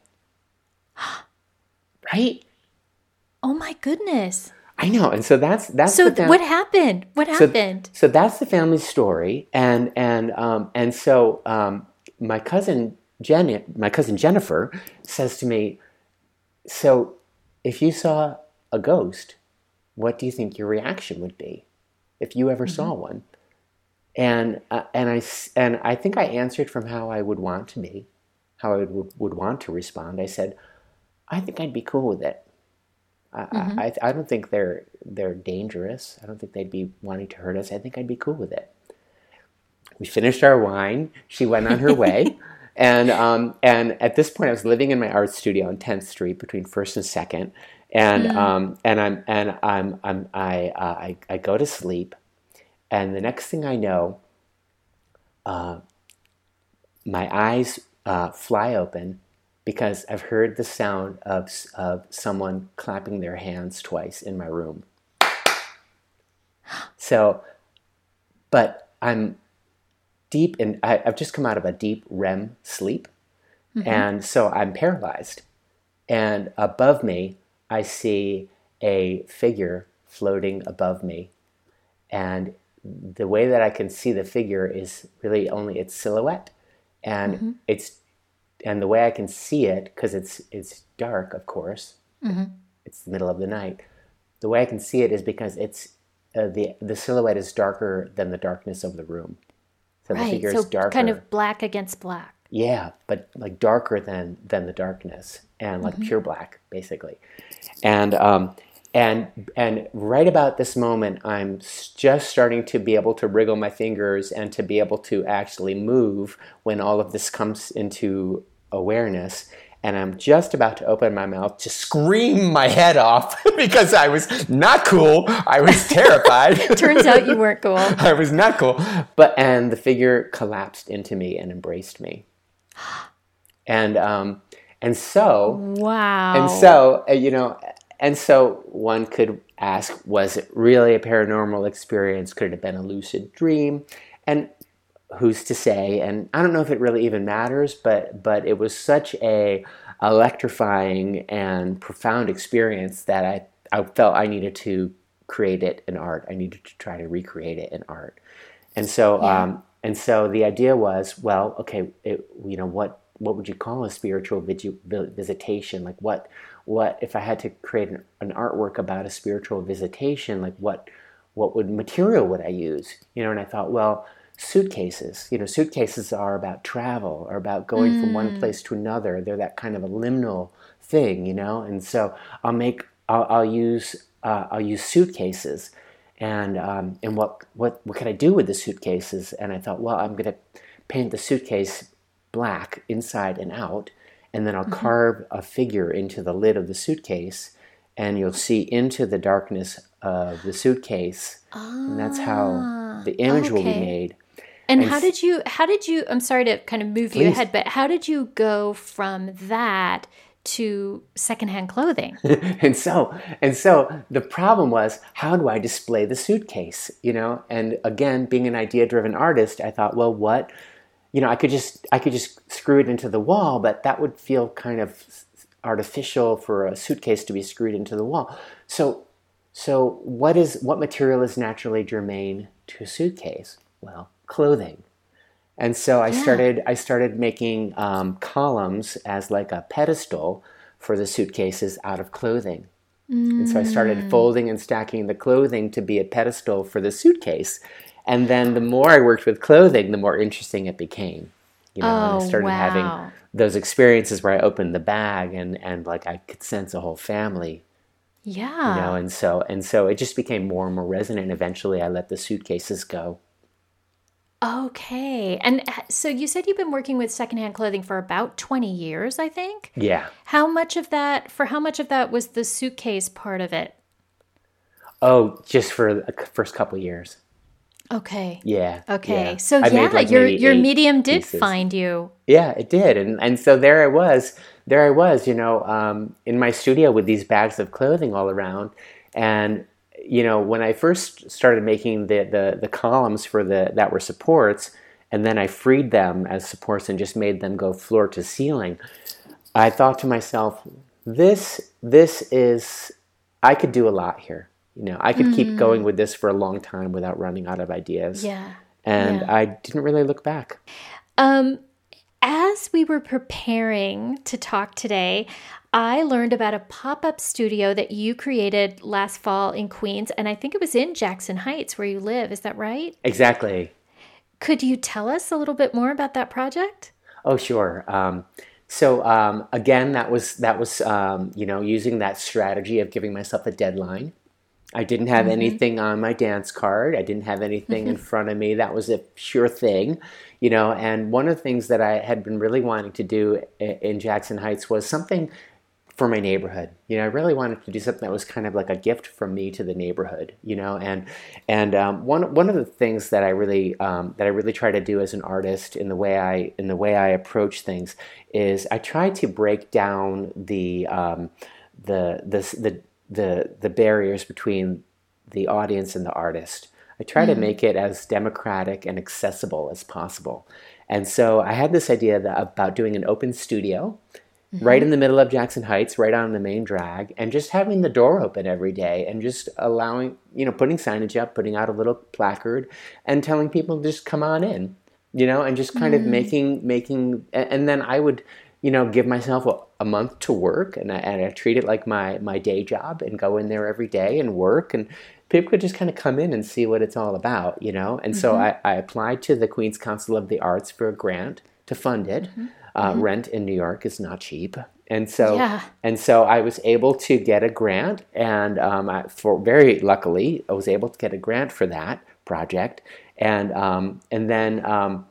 Right? Oh my goodness. I know, and so that's so. What happened? What happened? So that's the family story, and so my cousin Jennifer says to me, "So if you saw a ghost, what do you think your reaction would be if you ever saw one? And I think I answered from how I would want to be, how I would want to respond. I said, I think I'd be cool with it. I don't think they're dangerous. I don't think they'd be wanting to hurt us. I think I'd be cool with it. We finished our wine. She went on her way. And at this point, I was living in my art studio on 10th Street between 1st and 2nd, I go to sleep, and the next thing I know, my eyes fly open because I've heard the sound of someone clapping their hands twice in my room. So, but I'm deep in, I've just come out of a deep REM sleep. And so I'm paralyzed. And above me, I see a figure floating above me. And the way that I can see the figure is really only its silhouette. And and the way I can see it, because it's dark, of course, it's the middle of the night. The way I can see it is because it's the silhouette is darker than the darkness of the room. So the figure is darker. Kind of black against black. Yeah, but like darker than the darkness, and like pure black, basically. And right about this moment, I'm just starting to be able to wriggle my fingers and to be able to actually move when all of this comes into awareness. And I'm just about to open my mouth to scream my head off because I was not cool. I was terrified. Turns out you weren't cool. I was not cool. And the figure collapsed into me and embraced me. And so wow. And so one could ask, was it really a paranormal experience? Could it have been a lucid dream? And who's to say? And I don't know if it really even matters, but it was such a electrifying and profound experience that I felt I needed to create it in art. I needed to try to recreate it in art. And so so the idea was, well, okay, what would you call a spiritual visitation? Like what if I had to create an artwork about a spiritual visitation? Like what material would I use? And I thought, well, suitcases. Suitcases are about travel, or about going from one place to another. They're that kind of a liminal thing, And so I'll use suitcases. And what can I do with the suitcases? And I thought, well, I'm going to paint the suitcase black inside and out, and then I'll carve a figure into the lid of the suitcase, and you'll see into the darkness of the suitcase. And that's how the image will be made. And how did you, I'm sorry to kind of move you ahead, but how did you go from that to secondhand clothing? and so the problem was, how do I display the suitcase? And again, being an idea-driven artist, I thought, well, what? I could just screw it into the wall, but that would feel kind of artificial for a suitcase to be screwed into the wall. So what material is naturally germane to a suitcase? Well, clothing. And so I started making columns as like a pedestal for the suitcases out of clothing. And so I started folding and stacking the clothing to be a pedestal for the suitcase. And then the more I worked with clothing, the more interesting it became. And I started having those experiences where I opened the bag and like I could sense a whole family. Yeah. And so it just became more and more resonant. Eventually I let the suitcases go. Okay. And so you said you've been working with secondhand clothing for about 20 years, I think? Yeah. How much of that was the suitcase part of it? Oh, just for the first couple of years. Okay. Yeah. Okay. Yeah. So your medium did find you. Yeah, it did. And so there I was, in my studio with these bags of clothing all around. And when I first started making the columns that were supports, and then I freed them as supports and just made them go floor to ceiling, I thought to myself, this is, I could do a lot here. I could keep going with this for a long time without running out of ideas. Yeah. And I didn't really look back. as we were preparing to talk today, I learned about a pop-up studio that you created last fall in Queens, and I think it was in Jackson Heights where you live. Is that right? Exactly. Could you tell us a little bit more about that project? Oh, sure. Again, that was using that strategy of giving myself a deadline. I didn't have anything on my dance card. I didn't have anything in front of me. That was a sure thing, And one of the things that I had been really wanting to do in Jackson Heights was something for my neighborhood. I really wanted to do something that was kind of like a gift from me to the neighborhood. And one of the things that I really try to do as an artist in the way I approach things is I try to break down the barriers between the audience and the artist. I try to make it as democratic and accessible as possible. And so I had this idea about doing an open studio right in the middle of Jackson Heights, right on the main drag, and just having the door open every day and just allowing, putting signage up, putting out a little placard and telling people to just come on in, and just kind of making, and then I would, give myself a month to work, and I treat it like my day job and go in there every day and work, and people could just kind of come in and see what it's all about, And so I applied to the Queens Council of the Arts for a grant to fund it. Rent in New York is not cheap. And so I was able to get a grant, and very luckily, I was able to get a grant for that project. And then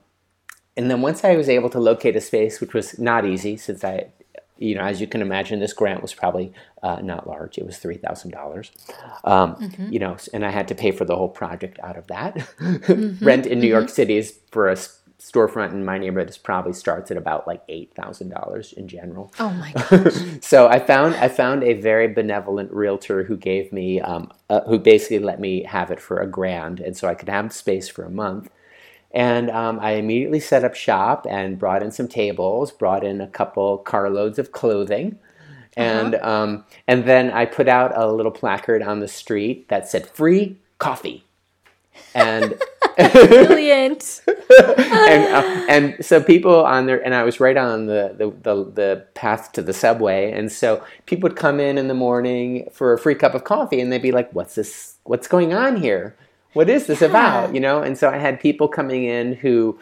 once I was able to locate a space, which was not easy, since as you can imagine, this grant was probably not large. It was $3,000, and I had to pay for the whole project out of that. Rent in New York City is for a storefront in my neighborhood probably starts at about like $8,000 in general. Oh my gosh! So I found a very benevolent realtor who gave me who basically let me have it for $1,000, and so I could have the space for a month. And I immediately set up shop and brought in some tables, brought in a couple carloads of clothing, and then I put out a little placard on the street that said "Free coffee," and brilliant. and so people on there, and I was right on the path to the subway, and so people would come in the morning for a free cup of coffee, and they'd be like, "What's this? What's going on here? What is this about?" And so I had people coming in who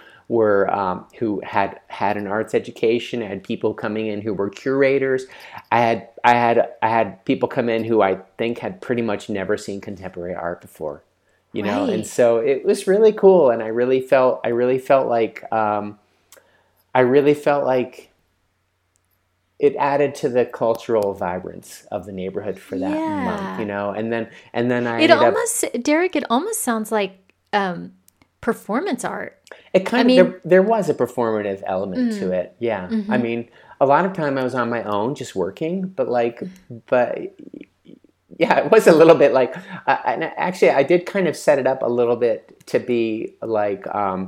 had an arts education. I had people coming in who were curators. I had people come in who I think had pretty much never seen contemporary art before. And so it was really cool, and I really felt like it added to the cultural vibrance of the neighborhood for that month, and then I Derek, it almost sounds like performance art. There was a performative element to it. Yeah. I mean, a lot of time I was on my own just working, but yeah, it was a little bit like, and actually, I did kind of set it up a little bit to be like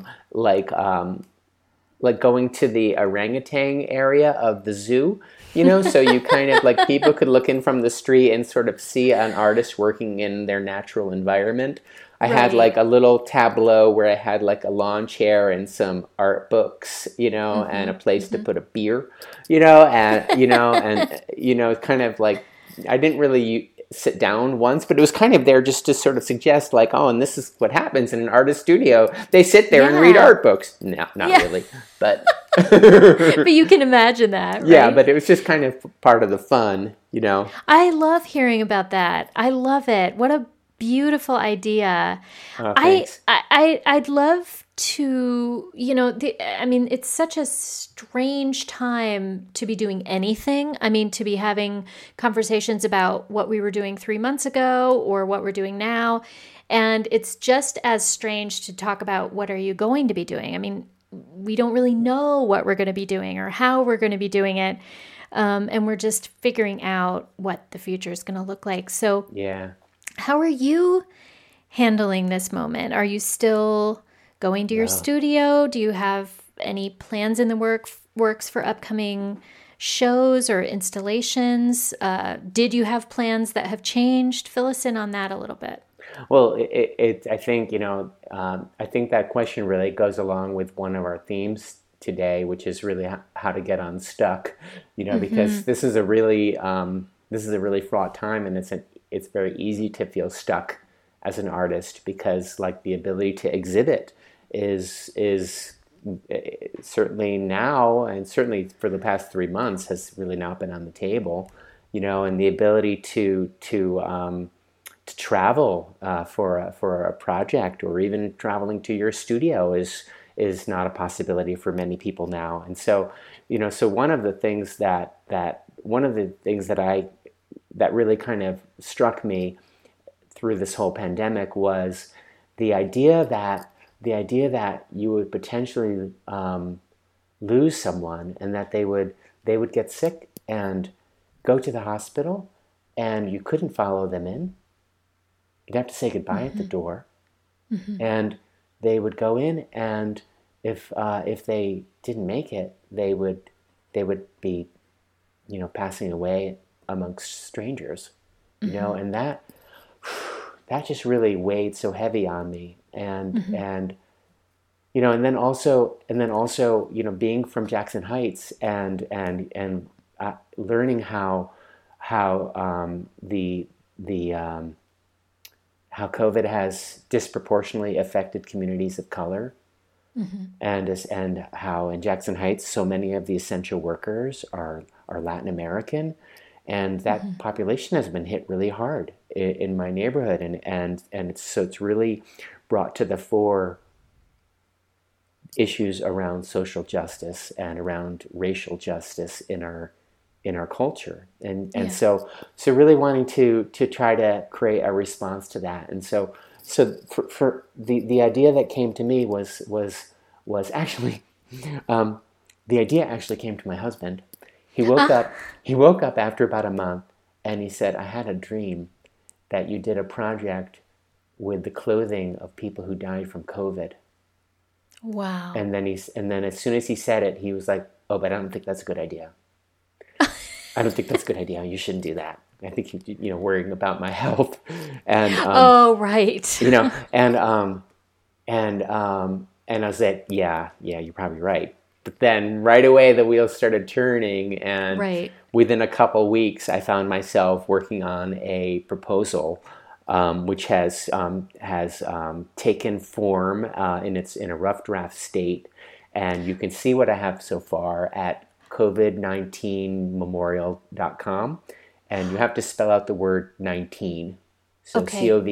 going to the orangutan area of the zoo, so you kind of like people could look in from the street and sort of see an artist working in their natural environment. I had like a little tableau where I had like a lawn chair and some art books, and a place to put a beer, and kind of like I didn't really sit down once, but it was kind of there just to sort of suggest like, oh, and this is what happens in an artist studio. They sit there and read art books. No, not really, but but you can imagine that, right? Yeah, but it was just kind of part of the fun, I love hearing about that. I love it. What a beautiful idea. Oh, thanks. I'd love to, it's such a strange time to be doing anything. To be having conversations about what we were doing 3 months ago or what we're doing now. And it's just as strange to talk about what are you going to be doing. We don't really know what we're going to be doing or how we're going to be doing it. And we're just figuring out what the future is going to look like. So yeah. How are you handling this moment? Are you still going to your studio? Do you have any plans in the works for upcoming shows or installations? Did you have plans that have changed? Fill us in on that a little bit. Well, I think that question really goes along with one of our themes today, which is really how to get unstuck, because this is a really fraught time, and it's very easy to feel stuck as an artist, because like the ability to exhibit is certainly now, and certainly for the past 3 months, has really not been on the table, and the ability to travel for a project, or even traveling to your studio is not a possibility for many people now. And so, so one of the things that really kind of struck me through this whole pandemic was the idea that you would potentially lose someone, and that they would get sick and go to the hospital, and you couldn't follow them in. You'd have to say goodbye at the door, and they would go in, and if they didn't make it, they would be, passing away amongst strangers, and that just really weighed so heavy on me, and and then also being from Jackson Heights, and learning how COVID has disproportionately affected communities of color, and how in Jackson Heights so many of the essential workers are Latin American, and that population has been hit really hard in my neighborhood, and it's really brought to the fore issues around social justice and around racial justice in our culture, and so really wanting to try to create a response to that. And so for the idea that came to me was actually the idea actually came to my husband. He woke up after about a month, and he said, "I had a dream that you did a project with the clothing of people who died from COVID." Wow. And then as soon as he said it, he was like, "Oh, but I don't think that's a good idea. I don't think that's a good idea. You shouldn't do that. I think you worrying about my health." And oh, right. And I was like, yeah, you're probably right. But then right away the wheels started turning, and within a couple weeks I found myself working on a proposal, which has taken form in a rough draft state, and you can see what I have so far at COVID19memorial.com, and you have to spell out the word 19. So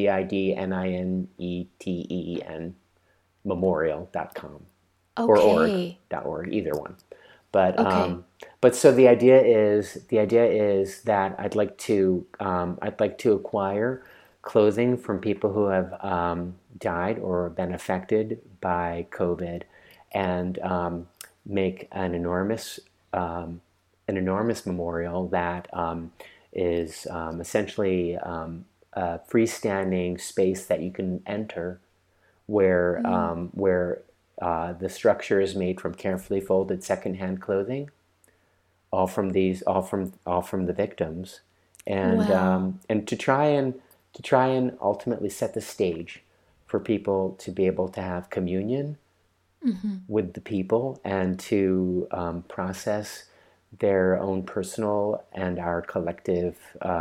COVIDNINETEEN memorial.com. Or org.org, either one. But so the idea is that I'd like to acquire clothing from people who have died or been affected by COVID, and make an enormous memorial that is essentially a freestanding space that you can enter, where the structure is made from carefully folded secondhand clothing, all from the victims, and and to try and ultimately set the stage for people to be able to have communion with the people, and to process their own personal and our collective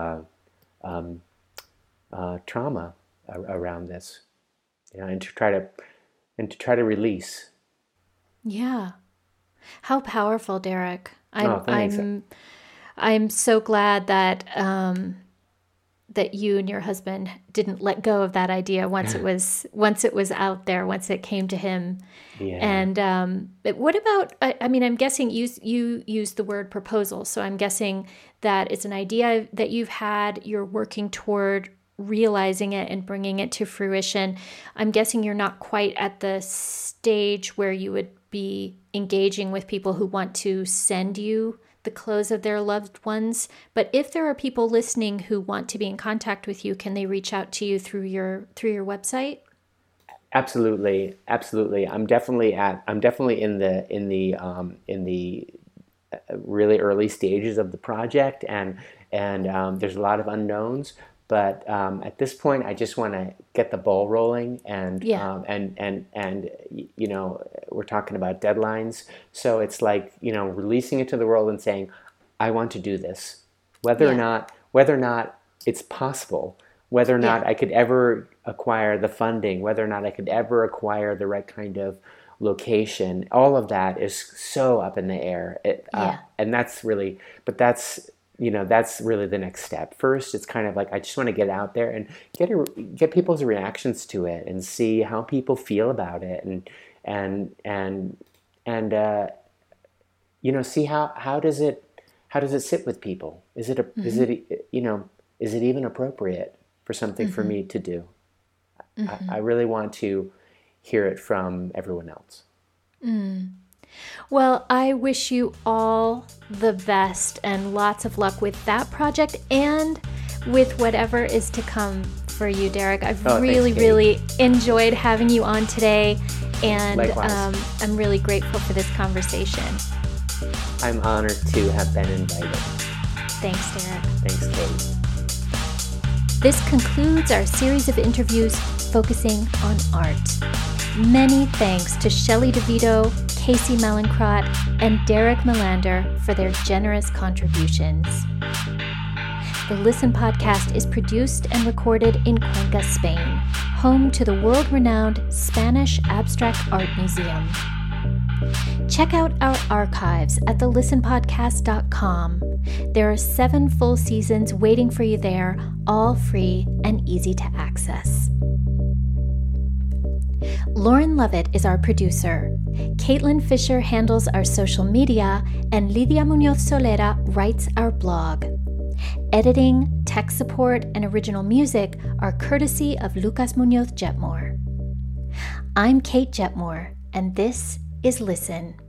trauma around this, and to try to release. Yeah. How powerful, Derek. Thanks. I'm so glad that that you and your husband didn't let go of that idea once it was out there, once it came to him. Yeah. And what about? I mean, I'm guessing you used the word proposal, so I'm guessing that it's an idea that you've had. You're working toward realizing it and bringing it to fruition. I'm guessing you're not quite at the stage where you would be engaging with people who want to send you the clothes of their loved ones. But if there are people listening who want to be in contact with you, can they reach out to you through your website? Absolutely. I'm definitely in the really early stages of the project, and there's a lot of unknowns. But at this point, I just want to get the ball rolling, and you know, we're talking about deadlines. So it's like, you know, releasing it to the world and saying, I want to do this, whether or not it's possible, whether or not I could ever acquire the funding, whether or not I could ever acquire the right kind of location. All of that is so up in the air. And that's really, but that's, you know, that's really the next step. First, it's kind of like, I just want to get out there and get people's reactions to it and see how people feel about it, and you know, see how does it sit with people? Is it even appropriate for something for me to do? I really want to hear it from everyone else. Well, I wish you all the best and lots of luck with that project and with whatever is to come for you, Derek. I've really enjoyed having you on today, and I'm really grateful for this conversation. I'm honored to have been invited. Thanks, Derek. Thanks, Kate. This concludes our series of interviews focusing on art. Many thanks to Shelley DeVito, Casey Malincrot, and Derek Melander for their generous contributions. The Listen podcast is produced and recorded in Cuenca, Spain, home to the world-renowned Spanish Abstract Art Museum. Check out our archives at thelistenpodcast.com. There are 7 full seasons waiting for you there, all free and easy to access. Lauren Lovett is our producer. Caitlin Fisher handles our social media, and Lidia Munoz Solera writes our blog. Editing, tech support, and original music are courtesy of Lucas Munoz Jetmore. I'm Kate Jetmore, and this is Listen.